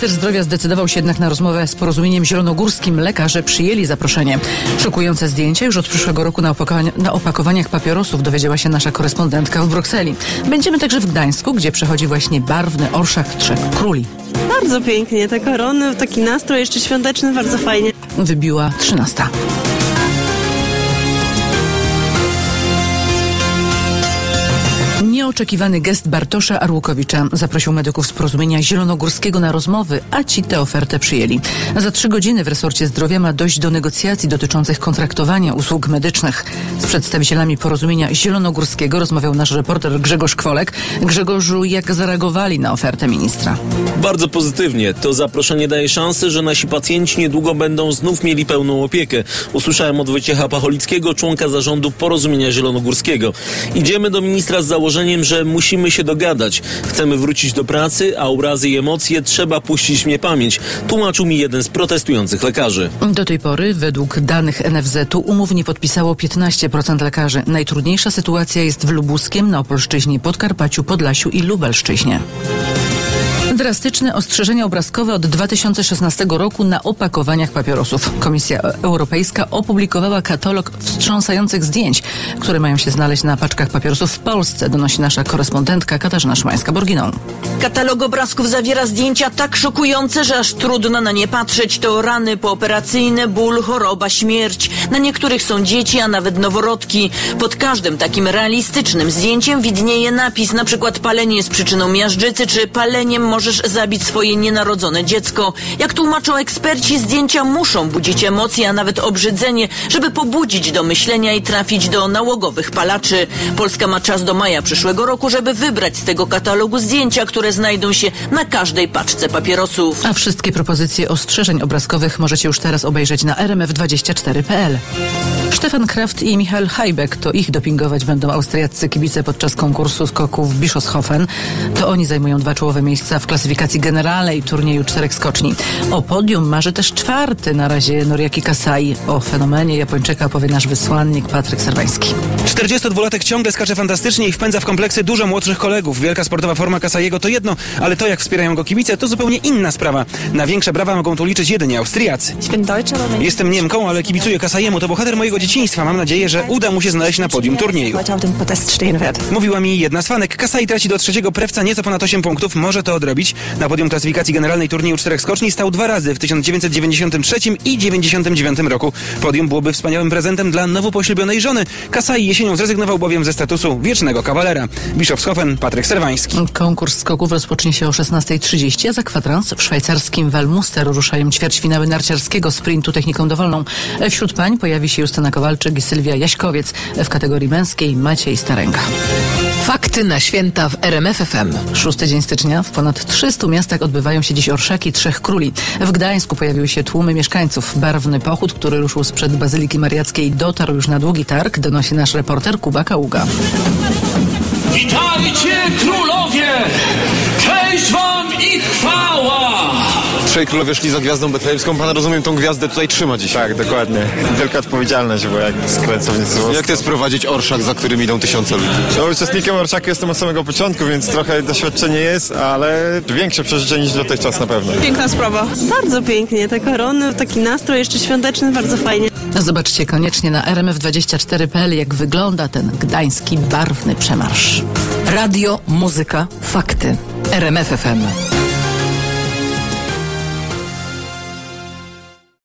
Minister zdrowia zdecydował się jednak na rozmowę z Porozumieniem Zielonogórskim. Lekarze przyjęli zaproszenie. Szokujące zdjęcia już od przyszłego roku na opakowaniach papierosów dowiedziała się nasza korespondentka w Brukseli. Będziemy także w Gdańsku, gdzie przechodzi właśnie barwny orszak Trzech Króli. Bardzo pięknie, te korony, taki nastrój jeszcze świąteczny, bardzo fajnie. Wybiła 13. Nieoczekiwany gest Bartosza Arłukowicza zaprosił medyków z Porozumienia Zielonogórskiego na rozmowy, a ci tę ofertę przyjęli. Za 3 godziny w resorcie zdrowia ma dojść do negocjacji dotyczących kontraktowania usług medycznych. Z przedstawicielami Porozumienia Zielonogórskiego rozmawiał nasz reporter Grzegorz Kwolek. Grzegorzu, jak zareagowali na ofertę ministra? Bardzo pozytywnie. To zaproszenie daje szansę, że nasi pacjenci niedługo będą znów mieli pełną opiekę. Usłyszałem od Wojciecha Pacholickiego, członka zarządu Porozumienia Zielonogórskiego. Idziemy do ministra z założeniem, że musimy się dogadać. Chcemy wrócić do pracy, a urazy i emocje trzeba puścić w niepamięć, tłumaczył mi jeden z protestujących lekarzy. Do tej pory, według danych NFZ-u, umów nie podpisało 15% lekarzy. Najtrudniejsza sytuacja jest w Lubuskiem, na Opolszczyźnie, Podkarpaciu, Podlasiu i Lubelszczyźnie. Drastyczne ostrzeżenia obrazkowe od 2016 roku na opakowaniach papierosów. Komisja Europejska opublikowała katalog wstrząsających zdjęć, które mają się znaleźć na paczkach papierosów w Polsce, donosi nasza korespondentka Katarzyna Szymańska-Borginą. Katalog obrazków zawiera zdjęcia tak szokujące, że aż trudno na nie patrzeć. To rany pooperacyjne, ból, choroba, śmierć. Na niektórych są dzieci, a nawet noworodki. Pod każdym takim realistycznym zdjęciem widnieje napis, na przykład palenie jest przyczyną miażdżycy, czy paleniem możesz zabić swoje nienarodzone dziecko. Jak tłumaczą eksperci, zdjęcia muszą budzić emocje, a nawet obrzydzenie, żeby pobudzić do myślenia i trafić do nałogowych palaczy. Polska ma czas do maja przyszłego roku, żeby wybrać z tego katalogu zdjęcia, które znajdą się na każdej paczce papierosów. A wszystkie propozycje ostrzeżeń obrazkowych możecie już teraz obejrzeć na rmf24.pl. Stefan Kraft i Michael Hajbek, to ich dopingować będą austriaccy kibice podczas konkursu skoków w Bischofshofen. To oni zajmują 2 czołowe miejsca w klasyfikacji generalnej turnieju 4 skoczni. O podium marzy też 4. na razie Noriaki Kasai. O fenomenie Japończyka opowie nasz wysłannik Patryk Serwański. 42-latek ciągle skacze fantastycznie i wpędza w kompleksy dużo młodszych kolegów. Wielka sportowa forma Kasaiego to jedno, ale to jak wspierają go kibice to zupełnie inna sprawa. Na większe brawa mogą tu liczyć jedynie Austriacy. Jestem Niemką, ale kibicuję Kasaiemu. To bohater mojego dzieciństwa. Mam nadzieję, że uda mu się znaleźć na podium turnieju. Mówiła mi jedna z fanek. Kasai traci do 3. prewca nieco ponad 8 punktów. Może to odrobić. Na podium klasyfikacji generalnej turnieju 4 skoczni stał 2 razy w 1993 i 1999 roku. Podium byłoby wspaniałym prezentem dla nowo poślubionej żony. Kasai jesienią zrezygnował bowiem ze statusu wiecznego kawalera. Bischofshofen, Patryk Serwański. Konkurs skoków rozpocznie się o 16:30, a za kwadrans w szwajcarskim Walmuster ruszają ćwierćfinały narciarskiego sprintu techniką dowolną. Wśród pań pojawi się Justyna Kowalczyk i Sylwia Jaśkowiec. W kategorii męskiej Maciej Starenga. Fakty na święta w RMF FM. 6 dzień stycznia. W ponad 300 miastach odbywają się dziś orszaki Trzech Króli. W Gdańsku pojawiły się tłumy mieszkańców. Barwny pochód, który ruszył sprzed Bazyliki Mariackiej, dotarł już na Długi Targ, donosi nasz reporter Kuba Kaługa. Witajcie królowie! Cześć wam i chwała! Trzej królowie szli za gwiazdą betlejemską. Pan, rozumiem, tą gwiazdę tutaj trzyma dzisiaj. Tak, dokładnie. Wielka odpowiedzialność, bo jak skręcownicy... Jak to jest prowadzić orszak, za którym idą tysiące ludzi? No, uczestnikiem orszaku jestem od samego początku, więc trochę doświadczenie jest, ale większe przeżycie niż dotychczas na pewno. Piękna sprawa. Bardzo pięknie, te korony, taki nastrój jeszcze świąteczny, bardzo fajnie. Zobaczcie koniecznie na rmf24.pl, jak wygląda ten gdański barwny przemarsz. Radio, muzyka, fakty. RMF FM.